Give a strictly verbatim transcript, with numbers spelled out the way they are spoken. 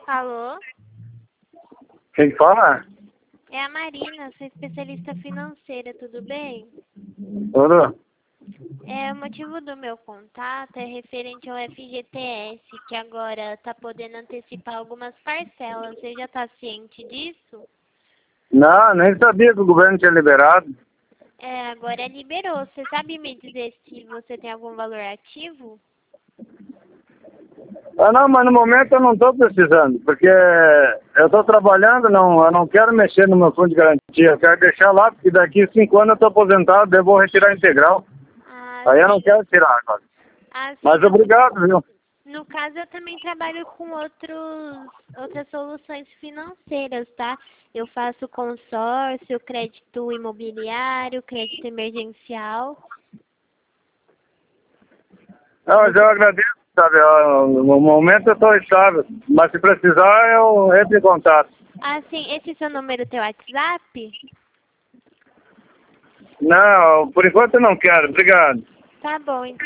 Alô? Quem fala? É a Marina, sou especialista financeira, tudo bem? Tudo? É, o motivo do meu contato é referente ao F G T S, que agora está podendo antecipar algumas parcelas. Você já está ciente disso? Não, nem sabia que o governo tinha liberado. É, agora liberou. Você sabe me dizer se você tem algum valor ativo? Ah, não, mas no momento eu não estou precisando, porque eu estou trabalhando, não, eu não quero mexer no meu fundo de garantia, eu quero deixar lá, porque daqui a cinco anos eu estou aposentado, eu vou retirar integral. Ah, Aí eu não sim. quero tirar agora. Ah, sim. Mas No, obrigado, viu? no caso, eu também trabalho com outros, outras soluções financeiras, tá? Eu faço consórcio, crédito imobiliário, crédito emergencial. Não, mas eu agradeço, sabe? eu- No momento eu estou estável, mas se precisar eu entro em contato. Ah, sim. Esse é seu número, teu WhatsApp? Não, por enquanto eu não quero, obrigado. Tá bom, então.